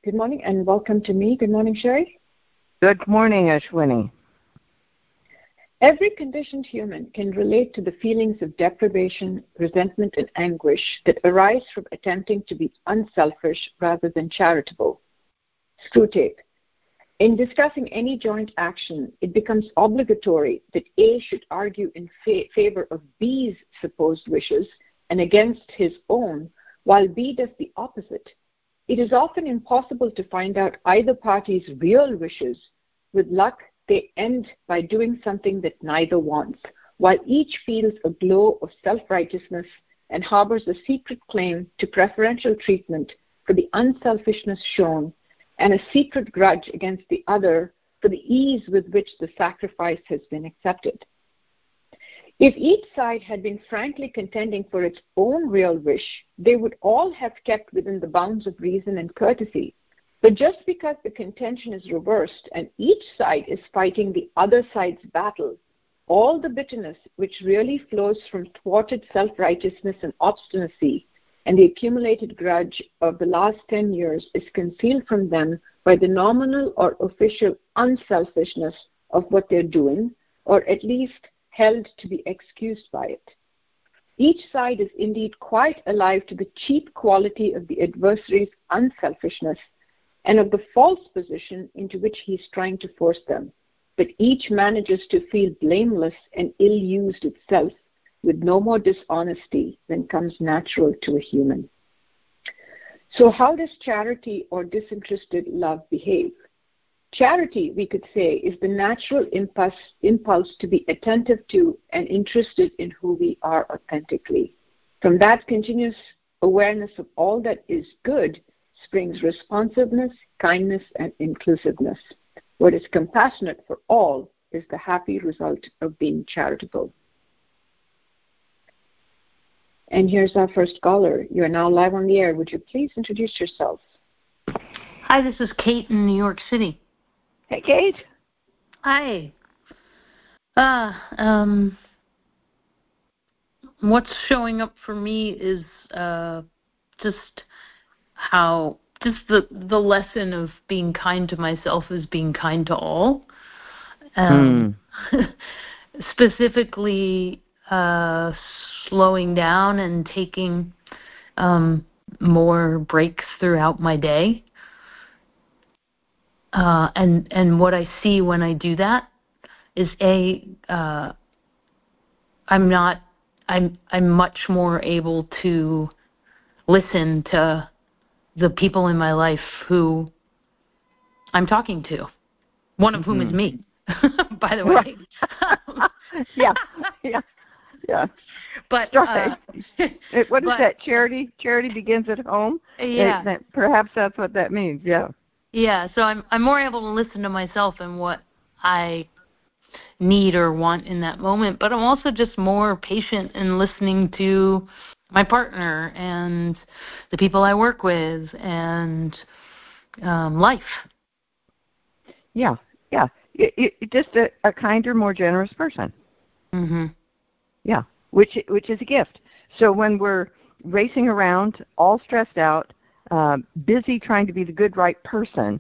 Good morning and welcome to me. Good morning, Sherry. Good morning, Ashwini. Every conditioned human can relate to the feelings of deprivation, resentment, and anguish that arise from attempting to be unselfish rather than charitable. Screwtape. In discussing any joint action, it becomes obligatory that A should argue in favor of B's supposed wishes and against his own, while B does the opposite. It is often impossible to find out either party's real wishes. With luck, they end by doing something that neither wants, while each feels a glow of self-righteousness and harbors a secret claim to preferential treatment for the unselfishness shown and a secret grudge against the other for the ease with which the sacrifice has been accepted. If each side had been frankly contending for its own real wish, they would all have kept within the bounds of reason and courtesy. But just because the contention is reversed and each side is fighting the other side's battle, all the bitterness which really flows from thwarted self-righteousness and obstinacy and the accumulated grudge of the last 10 years is concealed from them by the nominal or official unselfishness of what they're doing, or at least held to be excused by it. Each side is indeed quite alive to the cheap quality of the adversary's unselfishness and of the false position into which he is trying to force them, but each manages to feel blameless and ill-used itself with no more dishonesty than comes natural to a human. So how does charity or disinterested love behave? Charity, we could say, is the natural impulse to be attentive to and interested in who we are authentically. From that continuous awareness of all that is good springs responsiveness, kindness, and inclusiveness. What is compassionate for all is the happy result of being charitable. And here's our first caller. You are now live on the air. Would you please introduce yourself? Hi, this is Kate in New York City. Hey, Kate. Hi. What's showing up for me is just the lesson of being kind to myself is being kind to all. Specifically, slowing down and taking more breaks throughout my day. And what I see when I do that is I'm much more able to listen to the people in my life who I'm talking to, one of whom is me, by the way. Yeah. But right. What is that? Charity begins at home. Yeah. Perhaps that's what that means. Yeah. Yeah. So I'm more able to listen to myself and what I need or want in that moment. But I'm also just more patient in listening to my partner and the people I work with and life. Yeah. You're just a kinder, more generous person. Mm-hmm. Yeah, which is a gift. So when we're racing around, all stressed out, busy trying to be the good, right person,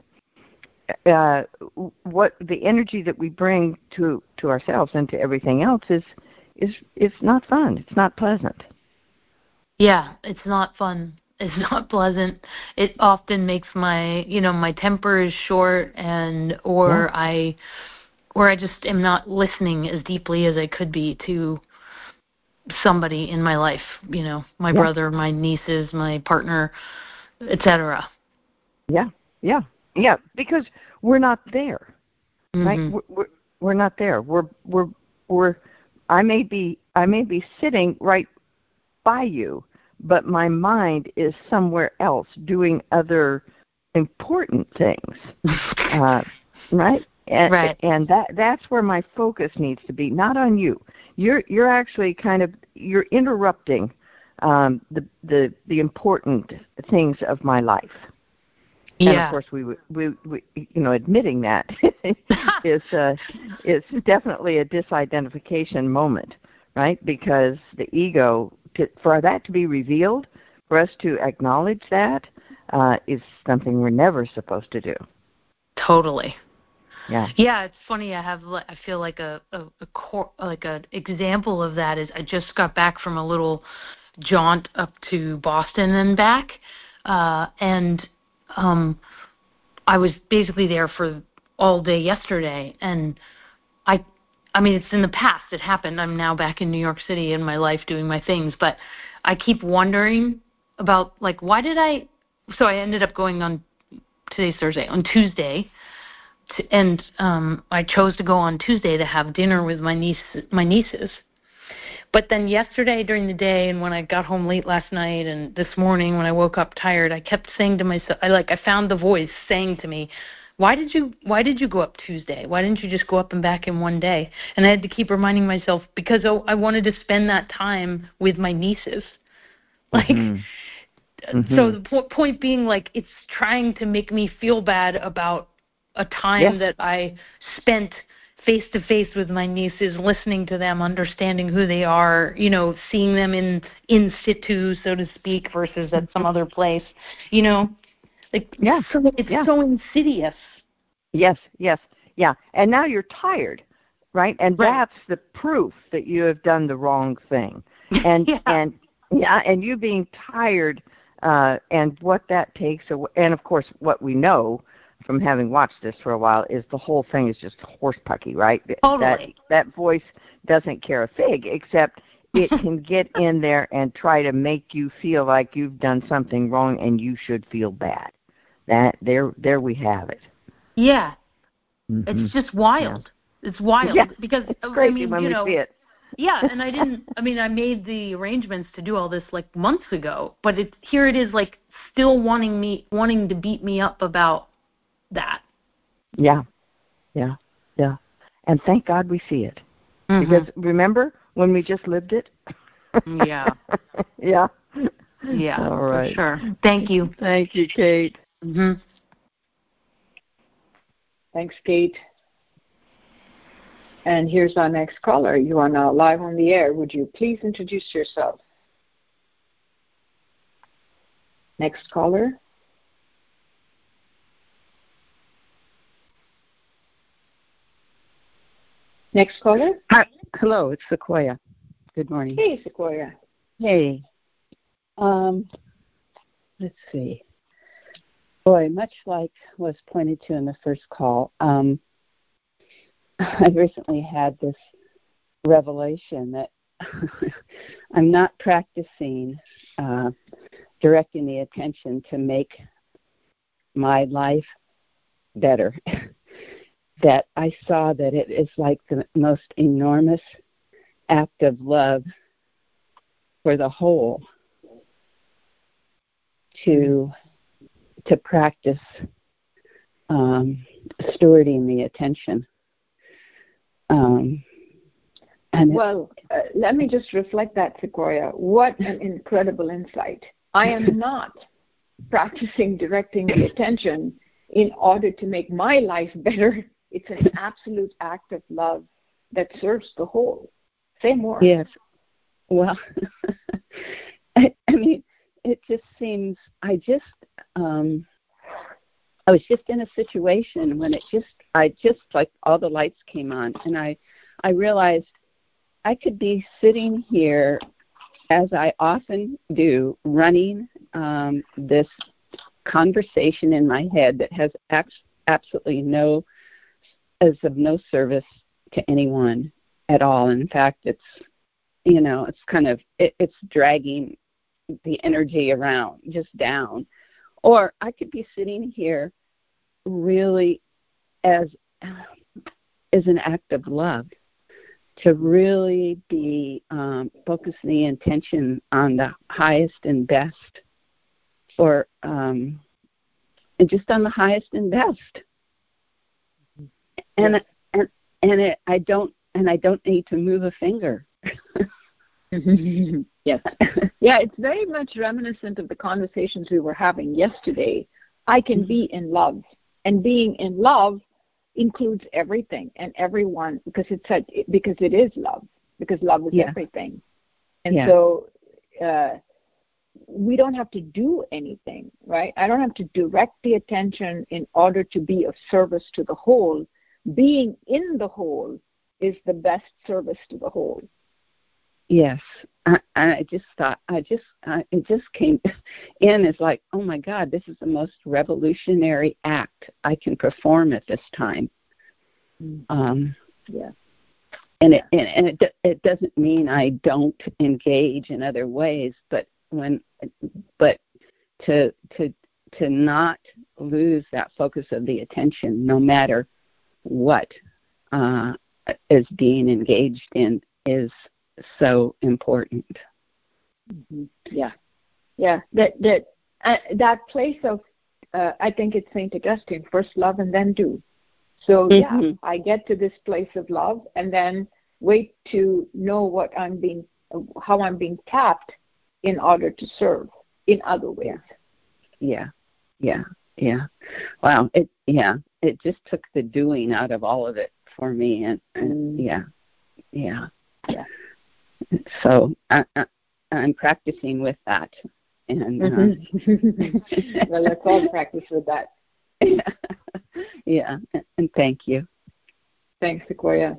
what the energy that we bring to ourselves and to everything else is not fun. It's not pleasant. Yeah, it's not fun. It's not pleasant. It often makes my temper is short or I just am not listening as deeply as I could be to somebody in my life, my brother, my nieces, my partner, etc. Yeah, because we're not there, mm-hmm. right? We're not there. I may be sitting right by you, but my mind is somewhere else doing other important things, right? Right. And that's where my focus needs to be, not on you. You're actually you're interrupting the important things of my life. Yeah. And of course, we admitting that is definitely a disidentification moment, right? Because the ego, for that to be revealed, for us to acknowledge that, is something we're never supposed to do. Totally. Yeah. Yeah, it's funny. I feel like an example of that is I just got back from a little jaunt up to Boston and back, and I was basically there for all day yesterday, and I mean, it's in the past. It happened. I'm now back in New York City in my life doing my things, but I keep wondering about, like, why did so I ended up going on, today's Thursday, on Tuesday, and I chose to go on Tuesday to have dinner with my nieces. But then yesterday during the day, and when I got home late last night, and this morning when I woke up tired, I kept saying to myself, I found the voice saying to me, why did you go up Tuesday? Why didn't you just go up and back in one day? And I had to keep reminding myself, because I wanted to spend that time with my nieces. Like, so the point being, like, it's trying to make me feel bad about a time that I spent face-to-face with my nieces, listening to them, understanding who they are, seeing them in situ, so to speak, versus at some other place, Like, it's so insidious. Yes. Yeah. And now you're tired, right? And that's the proof that you have done the wrong thing. And and you being tired, and what that takes, and of course what we know from having watched this for a while is the whole thing is just horsepucky, right? Totally. That voice doesn't care a fig, except it can get in there and try to make you feel like you've done something wrong and you should feel bad. That there we have it. Yeah. It's just wild. Yeah. It's wild because it's crazy when we see it. Yeah, and I made the arrangements to do all this like months ago, but here it is, like, still wanting to beat me up about that. Yeah. And thank God we see it. Because remember when we just lived it? Yeah. Yeah. Yeah, all right. For sure. Thank you. Thank you, Kate. Thanks, Kate. And here's our next caller. You are now live on the air. Would you please introduce yourself? Next caller. Next caller. Hi. Hello, it's Sequoia. Good morning. Hey, Sequoia. Hey. Let's see. Boy, much like was pointed to in the first call, I recently had this revelation that I'm not practicing directing the attention to make my life better. That I saw that it is like the most enormous act of love for the whole to practice stewarding the attention. Let me just reflect that, Sequoia. What an incredible insight. I am not practicing directing the attention in order to make my life better. It's an absolute act of love that serves the whole. Say more. Yes. Well, I mean, it just seems, I was just in a situation when I just like all the lights came on, and I realized I could be sitting here, as I often do, running this conversation in my head that has absolutely is of no service to anyone at all. In fact, it's kind of, it's dragging the energy around, just down. Or I could be sitting here really as an act of love, to really be focusing the intention on the highest and best, or and just on the highest and best. And I don't need to move a finger. Yes. Yeah, it's very much reminiscent of the conversations we were having yesterday. I can be in love, and being in love includes everything and everyone, because it is love, because love is everything. And so we don't have to do anything, right? I don't have to direct the attention in order to be of service to the whole. Being in the whole is the best service to the whole. Yes. I just thought, it just came in as like, oh my God, this is the most revolutionary act I can perform at this time. Yeah. And it doesn't mean I don't engage in other ways, but to not lose that focus of the attention, no matter what is being engaged in, is so important. Mm-hmm. Yeah. That place of I think it's Saint Augustine, first love and then do. So I get to this place of love and then wait to know how I'm being tapped in order to serve in other ways. Yeah. Wow. It just took the doing out of all of it for me, and yeah. So I'm practicing with that, and well, let's all practice with that. Yeah, and thank you. Thanks, Sequoia.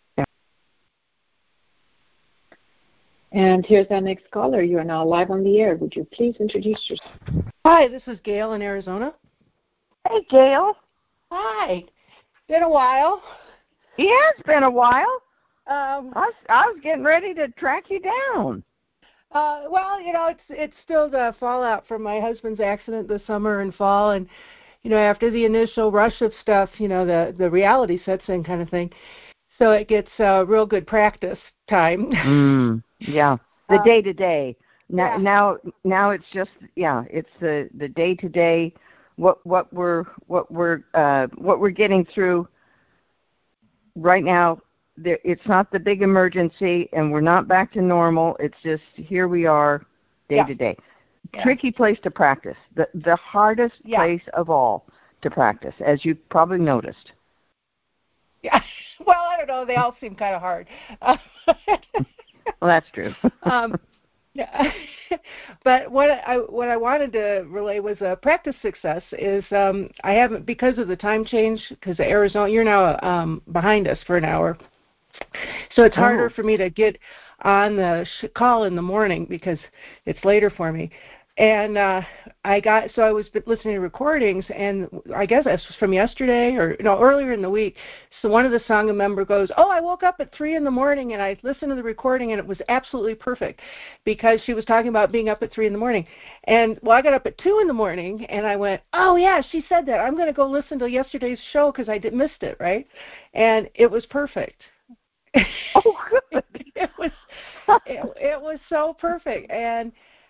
And here's our next caller. You are now live on the air. Would you please introduce yourself? Hi, this is Gail in Arizona. Hey, Gail. Hi. Been a while. Yeah, it's been a while. I was getting ready to track you down. Well, it's still the fallout from my husband's accident this summer and fall, and after the initial rush of stuff, the reality sets in kind of thing. So it gets real good practice time. Yeah, the day to day. Now it's just it's the day to day. What we're getting through right now. It's not the big emergency, and we're not back to normal. It's just here we are, day to day. Tricky place to practice. The hardest place of all to practice, as you probably noticed. Yeah. Well, I don't know. They all seem kind of hard. Well, that's true. Yeah. But what I wanted to relay was a practice success is I haven't, because of the time change, because Arizona, you're now behind us for an hour. So it's harder for me to get on the call in the morning because it's later for me. And I was listening to recordings, and I guess this was from yesterday or earlier in the week. So one of the Sangha member goes, I woke up at 3 a.m. and I listened to the recording, and it was absolutely perfect because she was talking about being up at 3 a.m. And I got up at 2 a.m. and I went, oh yeah, she said that. I'm going to go listen to yesterday's show because I missed it, right? And it was perfect. Oh, good. It was so perfect, and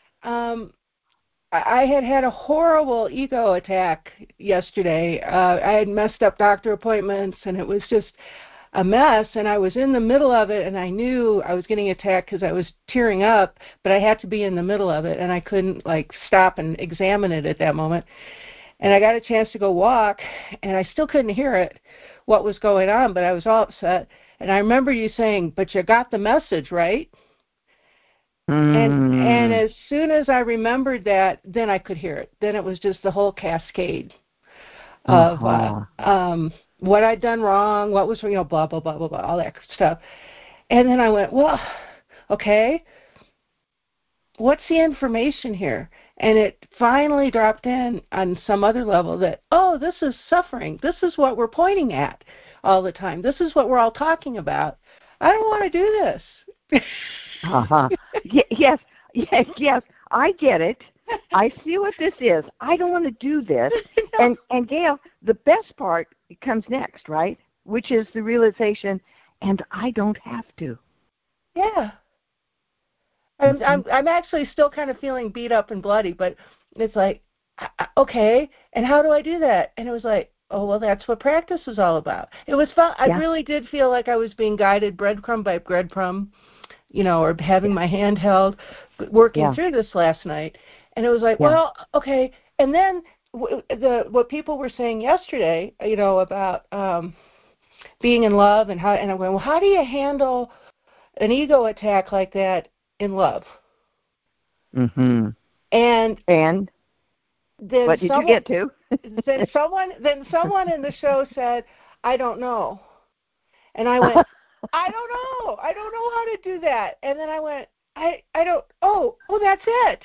I had a horrible ego attack yesterday. I had messed up doctor appointments, and it was just a mess, and I was in the middle of it, and I knew I was getting attacked because I was tearing up, but I had to be in the middle of it, and I couldn't, stop and examine it at that moment. And I got a chance to go walk, and I still couldn't hear what was going on, but I was all upset. And I remember you saying, but you got the message, right? And as soon as I remembered that, then I could hear it. Then it was just the whole cascade of what I'd done wrong, what was, blah, blah, blah, blah, blah, all that stuff. And then I went, well, okay, what's the information here? And it finally dropped in on some other level that, this is suffering. This is what we're pointing at all the time. This is what we're all talking about. I don't want to do this. Yes, I get it. I see what this is. I don't want to do this. No. And Gail, the best part comes next, right? Which is the realization, and I don't have to. Yeah. I'm actually still kind of feeling beat up and bloody, but it's like, okay, and how do I do that? And it was like, that's what practice is all about. It was fun. I really did feel like I was being guided breadcrumb by breadcrumb, or having my hand held, working through this last night. And it was like, well, okay. And then what people were saying yesterday, about being in love and I went, well, how do you handle an ego attack like that in love? Mm-hmm. And then what did you get to? then someone in the show said, "I don't know," and I went, "I don't know. I don't know how to do that." And then I went, "I don't. Oh, that's it."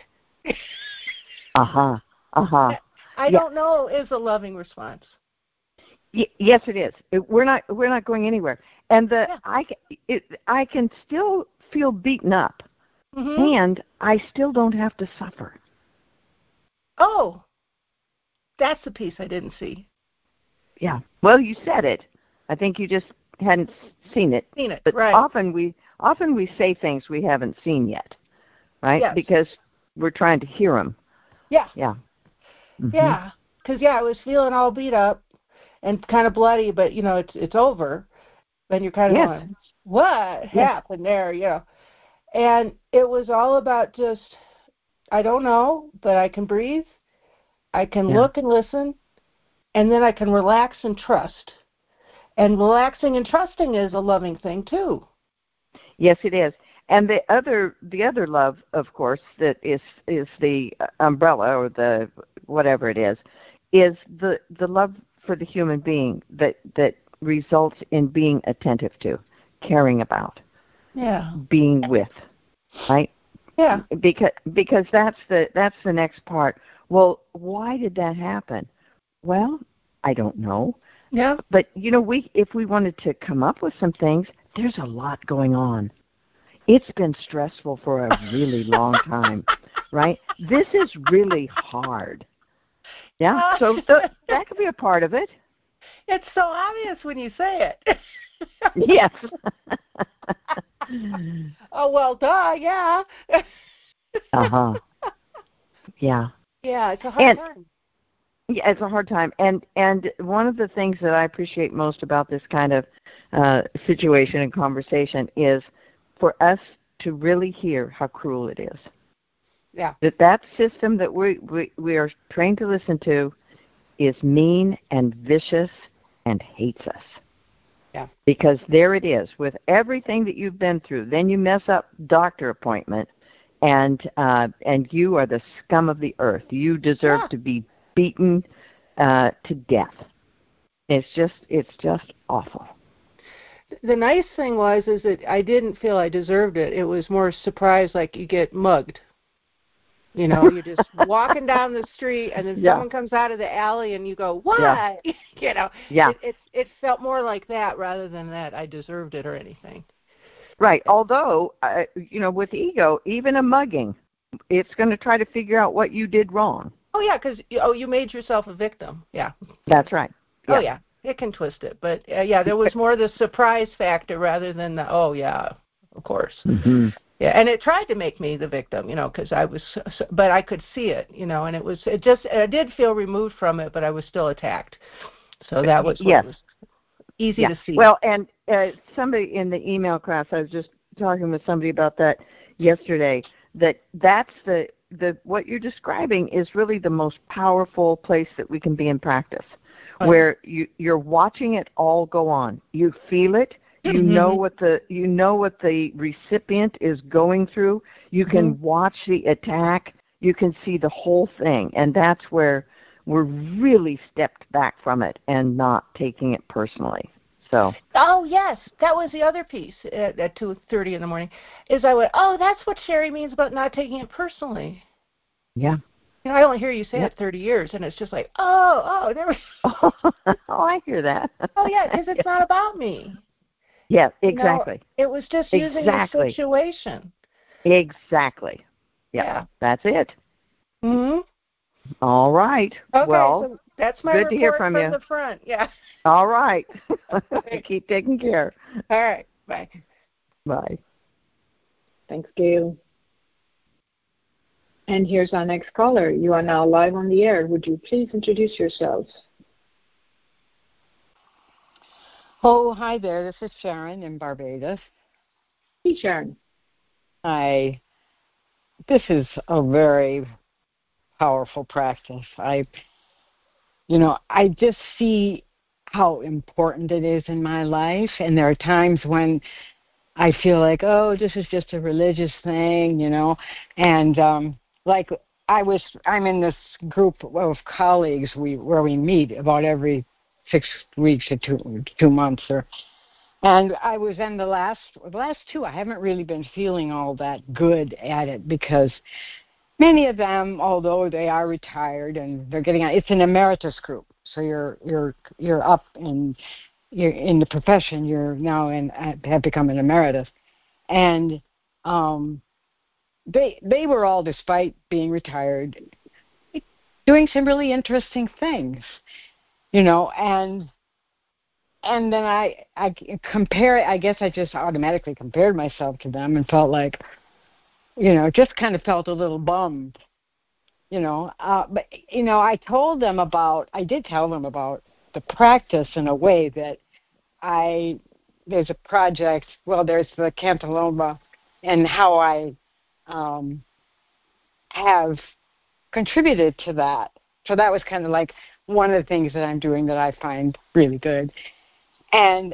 I don't know is a loving response. Yes, it is. We're not going anywhere, and I can still feel beaten up, and I still don't have to suffer. Oh, that's the piece I didn't see. Yeah. Well, you said it. I think you just hadn't seen it. But right. Often we say things we haven't seen yet, right? Yes. Because we're trying to hear them. Yeah. Yeah. Mm-hmm. Yeah. Because I was feeling all beat up and kind of bloody, but it's over. And you're kind of going, what happened there? And it was all about just, I don't know, but I can breathe. I can look and listen, and then I can relax and trust. And relaxing and trusting is a loving thing too. Yes, it is. And the other love, of course, that is the umbrella or the whatever it is the love for the human being that results in being attentive to, caring about, being with, right? Yeah. Because that's the next part. Well, why did that happen? Well, I don't know. Yeah. But if we wanted to come up with some things, there's a lot going on. It's been stressful for a really long time, right? This is really hard. Yeah. So that could be a part of it. It's so obvious when you say it. Yes. Oh, well, duh, yeah. Uh-huh. Yeah. Yeah, it's a hard time. Yeah, it's a hard time. And one of the things that I appreciate most about this kind of situation and conversation is for us to really hear how cruel it is. Yeah. That system that we are trained to listen to is mean and vicious and hates us. Yeah. Because there it is, with everything that you've been through. Then you mess up doctor appointment, and you are the scum of the earth. You deserve to be beaten to death. It's just awful. The nice thing is that I didn't feel I deserved it. It was more surprise, like you get mugged. You're just walking down the street, and then someone comes out of the alley, and you go, "What?" Yeah. Yeah. It felt more like that rather than that I deserved it or anything. Right. Although, with ego, even a mugging, it's going to try to figure out what you did wrong. Oh yeah, because you made yourself a victim. Yeah. That's right. Yeah. Oh yeah, it can twist it, but there was more the surprise factor rather than the of course. Mm-hmm. Yeah, and it tried to make me the victim, because I was, but I could see it, and I did feel removed from it, but I was still attacked. So that was what was easy to see. Well, and somebody in the email class, I was just talking with somebody about that yesterday. That's the what you're describing is really the most powerful place that we can be in practice, where you're watching it all go on. You feel it. You know what the recipient is going through. You can watch the attack. You can see the whole thing, and that's where we're really stepped back from it and not taking it personally. So. Oh yes, that was the other piece at 2:30 in the morning. Is I went, that's what Sherry means about not taking it personally. Yeah. I only hear you say it 30 years, and it's just like, there we go. I hear that. Oh yeah, because it's not about me. Yeah, exactly. It was just using the situation. Exactly. Yeah. That's it. Mhm. All right. Okay, well, so that's my good report to hear from you. the front. Yeah. All right. Keep taking care. All right. Bye. Bye. Thanks, Gail. And here's our next caller. You are now live on the air. Would you please introduce yourselves? Oh, hi there. This is Sharon in Barbados. Hey, Sharon. Hi. This is a very powerful practice. I just see how important it is in my life, and there are times when I feel like, this is just a religious thing, and like I'm in this group of colleagues where we meet about every 6 weeks or 2 months, and I was in the last two. I haven't really been feeling all that good at it because many of them, although they are retired and they're getting out, it's an emeritus group, so you're up and you're in the profession. You're now have become an emeritus, and they were all, despite being retired, doing some really interesting things, and then I compare. I guess I just automatically compared myself to them and felt like, just kind of felt a little bummed, but I did tell them about the practice in a way that there's a project. Well, there's the Cantaloma, and how I have contributed to that. So that was kind of like one of the things that I'm doing that I find really good. And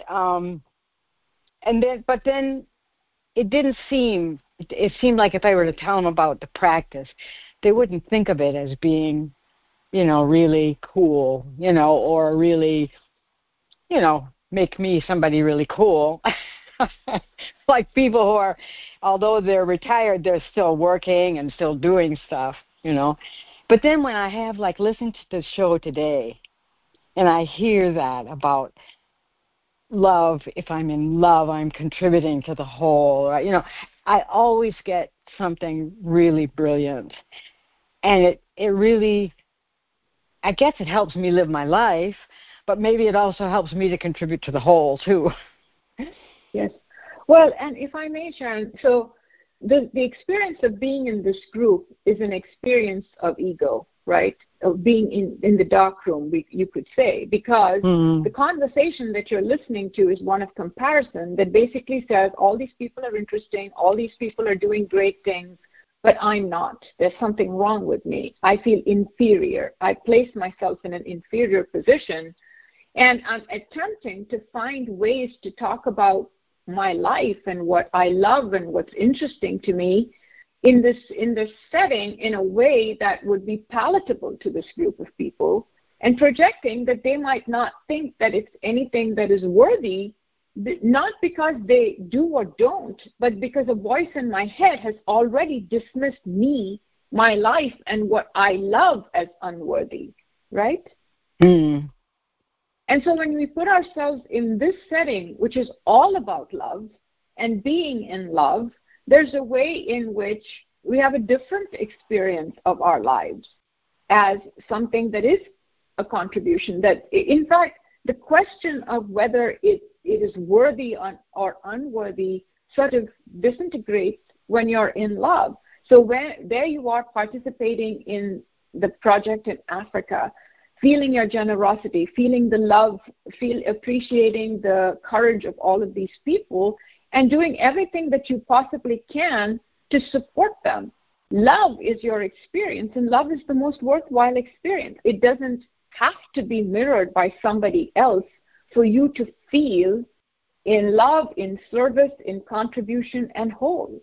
then it didn't seem. It seemed like if I were to tell them about the practice, they wouldn't think of it as being, really cool, or really, make me somebody really cool. Like people who are, although they're retired, they're still working and still doing stuff, But then when I have listened to the show today, and I hear that about love, if I'm in love, I'm contributing to the whole, right? I always get something really brilliant. And it really, I guess it helps me live my life, but maybe it also helps me to contribute to the whole, too. Yes. Well, and if I may, Sharon, so the experience of being in this group is an experience of ego, right? Of being in the dark room, you could say, because the conversation that you're listening to is one of comparison that basically says all these people are interesting, all these people are doing great things, but I'm not. There's something wrong with me. I feel inferior. I place myself in an inferior position, and I'm attempting to find ways to talk about my life and what I love and what's interesting to me in this setting in a way that would be palatable to this group of people, and projecting that they might not think that it's anything that is worthy, not because they do or don't, but because a voice in my head has already dismissed me, my life, and what I love as unworthy, right? And so when we put ourselves in this setting, which is all about love and being in love, there's a way in which we have a different experience of our lives as something that is a contribution. That, in fact, the question of whether it is worthy or unworthy sort of disintegrates when you're in love. So there you are participating in the project in Africa, feeling your generosity, feeling the love, appreciating the courage of all of these people, and doing everything that you possibly can to support them. Love is your experience, and love is the most worthwhile experience. It doesn't have to be mirrored by somebody else for you to feel in love, in service, in contribution, and whole.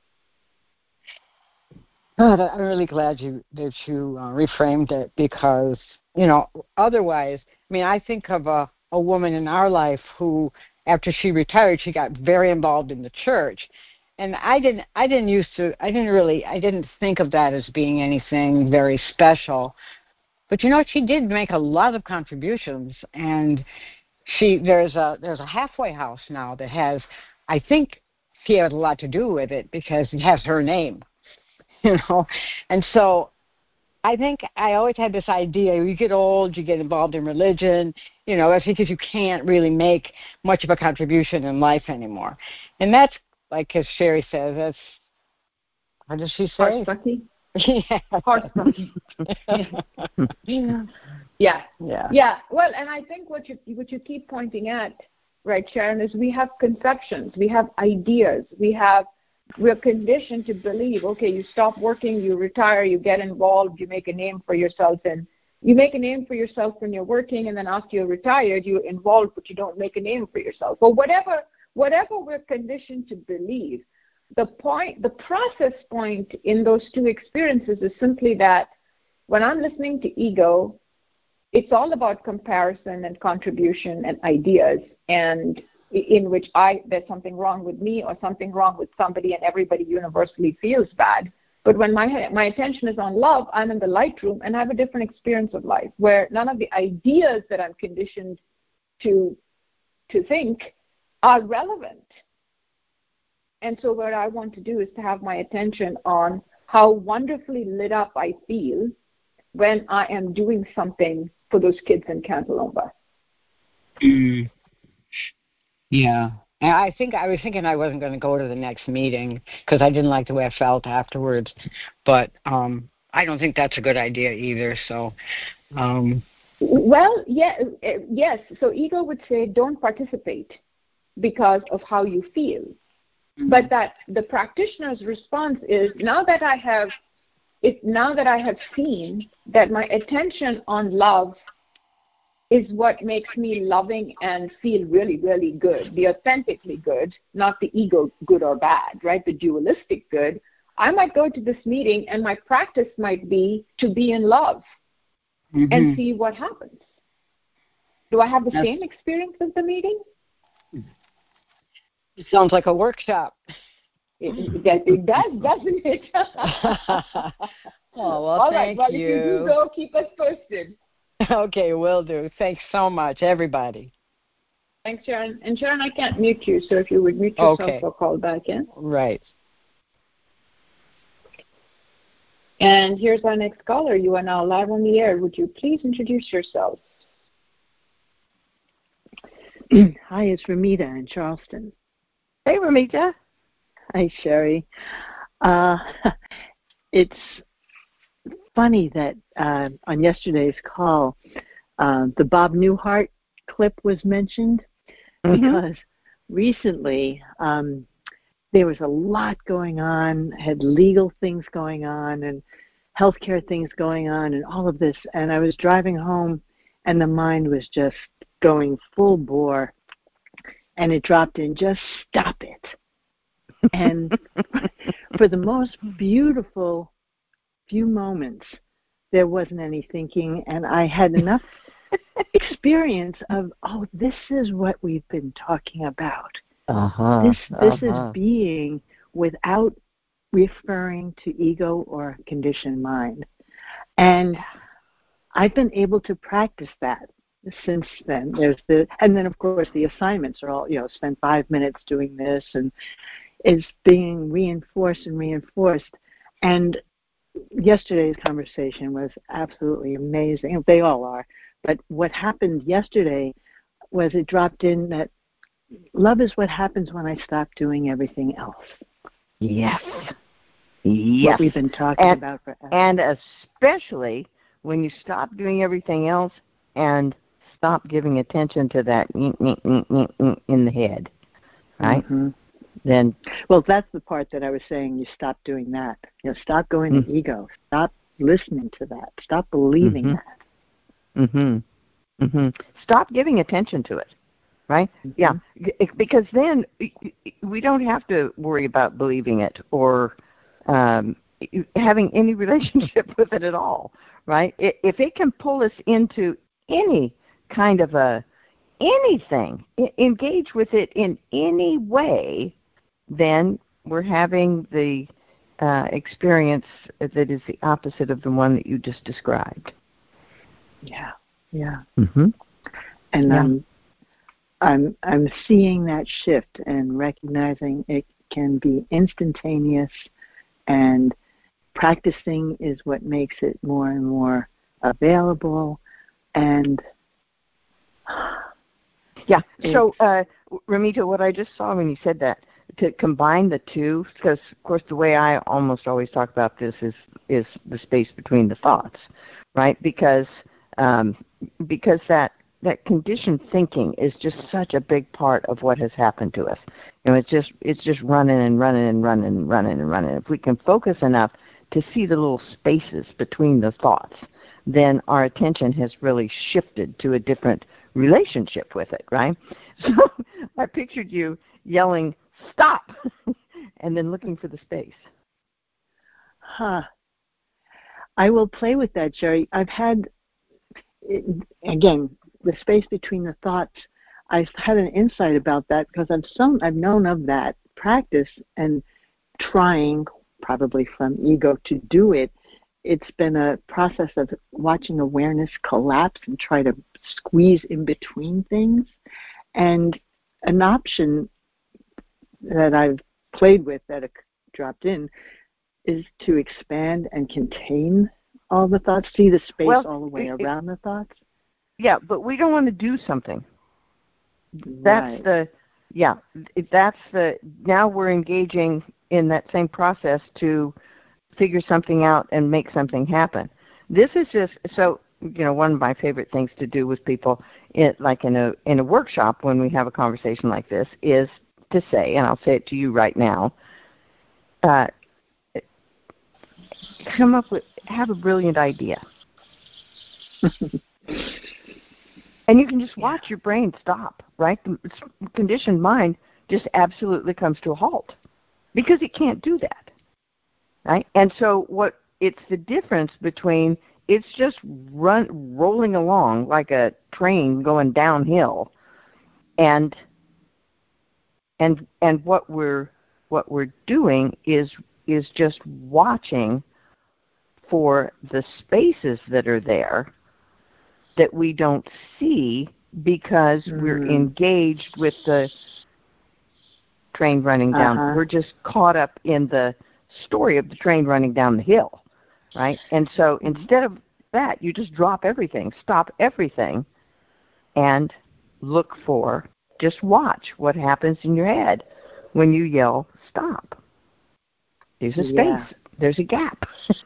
God, I'm really glad that you reframed it, because otherwise, I think of a woman in our life who, after she retired, she got very involved in the church, and I didn't think of that as being anything very special. But she did make a lot of contributions, and there's a halfway house now that has, I think she had a lot to do with it because it has her name, and so I think I always had this idea, you get old, you get involved in religion, that's because you can't really make much of a contribution in life anymore. And that's, like as Sherry says, what does she say? Horse-sucky? Yeah. Horse-sucky. Yeah. Well, and I think what you keep pointing at, right, Sharon, is we have conceptions, we have ideas, we're conditioned to believe, okay, you stop working, you retire, you get involved, you make a name for yourself, and you make a name for yourself when you're working, and then after you're retired, you're involved, but you don't make a name for yourself. Or whatever we're conditioned to believe. the process point in those two experiences is simply that when I'm listening to ego, it's all about comparison and contribution and ideas, and in which there's something wrong with me or something wrong with somebody, and everybody universally feels bad. But when my attention is on love, I'm in the light room and I have a different experience of life, where none of the ideas that I'm conditioned to think are relevant. And so what I want to do is to have my attention on how wonderfully lit up I feel when I am doing something for those kids in Cantalomba. Mm. Yeah. And I was thinking I wasn't going to go to the next meeting because I didn't like the way I felt afterwards. But I don't think that's a good idea either. So, well, yes. So ego would say don't participate because of how you feel. Mm-hmm. But that the practitioner's response is now that I have seen that my attention on love is what makes me loving and feel really, really good, the authentically good, not the ego good or bad, right? The dualistic good. I might go to this meeting and my practice might be to be in love and see what happens. Do I have the same experience as the meeting? It sounds like a workshop. It does, doesn't it? Oh, well, all right. thank Well, you. If you do go, keep us posted. Okay, will do. Thanks so much, everybody. Thanks, Sharon. And Sharon, I can't mute you, so if you would mute yourself or call back in. Right. And here's our next caller. You are now live on the air. Would you please introduce yourself? Hi, it's Ramita in Charleston. Hey, Ramita. Hi, Sherry. It's funny that on yesterday's call, the Bob Newhart clip was mentioned because recently there was a lot going on, had legal things going on and healthcare things going on and all of this. And I was driving home and the mind was just going full bore. And it dropped in, just stop it. And for the most beautiful few moments, there wasn't any thinking, and I had enough experience of, this is what we've been talking about. This is being without referring to ego or conditioned mind. And I've been able to practice that since then. And then of course the assignments are all, spend 5 minutes doing this, and is being reinforced. And yesterday's conversation was absolutely amazing. They all are. But what happened yesterday was it dropped in that love is what happens when I stop doing everything else. Yes. What we've been talking about forever. And especially when you stop doing everything else and stop giving attention to that in the head, right? Then, well, that's the part that I was saying. You stop doing that. Stop going to ego. Stop listening to that. Stop believing that. Stop giving attention to it, right? Yeah, because then we don't have to worry about believing it or having any relationship with it at all, right? If it can pull us into any kind of anything, engage with it in any way, then we're having the experience that is the opposite of the one that you just described. Yeah. And I'm seeing that shift and recognizing it can be instantaneous, and practicing is what makes it more and more available. And so Ramita, what I just saw when you said that, to combine the two, because of course the way I almost always talk about this is the space between the thoughts, right? Because that conditioned thinking is just such a big part of what has happened to us. It's just running and running and running and running and running. If we can focus enough to see the little spaces between the thoughts, then our attention has really shifted to a different relationship with it, right? So I pictured you yelling, stop, and then looking for the space. Huh. I will play with that, Sherry. I've had, again, the space between the thoughts. I've had an insight about that because I've known of that practice and trying, probably from ego, to do it. It's been a process of watching awareness collapse and try to squeeze in between things. And an option that I've played with that dropped in is to expand and contain all the thoughts, see the space all the way around the thoughts. Yeah, but we don't want to do something. Right. Now we're engaging in that same process to figure something out and make something happen. This is just, so, one of my favorite things to do with people, like in a workshop when we have a conversation like this, is to say, and I'll say it to you right now, have a brilliant idea. And you can just watch your brain stop, right? The conditioned mind just absolutely comes to a halt because it can't do that, right? And so it's the difference between it's just rolling along like a train going downhill, and what we're doing is just watching for the spaces that are there that we don't see because we're engaged with the train running down. We're just caught up in the story of the train running down the hill, right? And so instead of that, you just drop everything, stop everything, and just watch what happens in your head when you yell, stop. There's a space. There's a gap.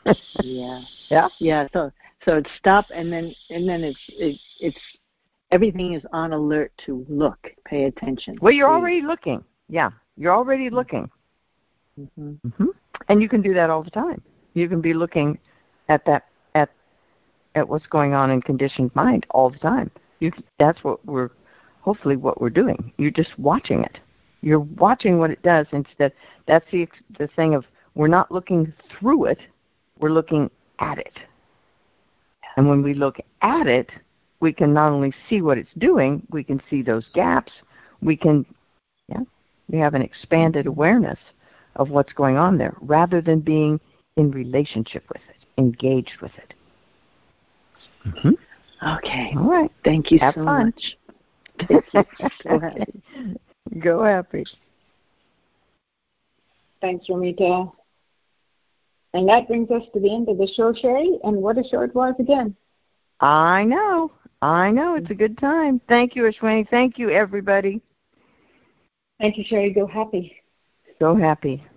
Yeah. So it's stop, and then it's everything is on alert to look, pay attention. Well, you're already looking. Yeah, you're already looking. And you can do that all the time. You can be looking at that at what's going on in conditioned mind all the time. That's hopefully what we're doing. You're just watching it. You're watching what it does instead. That's the thing of, we're not looking through it, we're looking at it. And when we look at it, we can not only see what it's doing, we can see those gaps. We have an expanded awareness of what's going on there, rather than being in relationship with it, engaged with it. Okay. All right. Thank you Have so fun. much. Thank you. So happy. Go happy. Thanks, Ramita. And that brings us to the end of the show, Sherry. And what a show it was again. I know. It's a good time. Thank you, Ashwini. Thank you, everybody. Thank you, Sherry. Go happy. Go happy.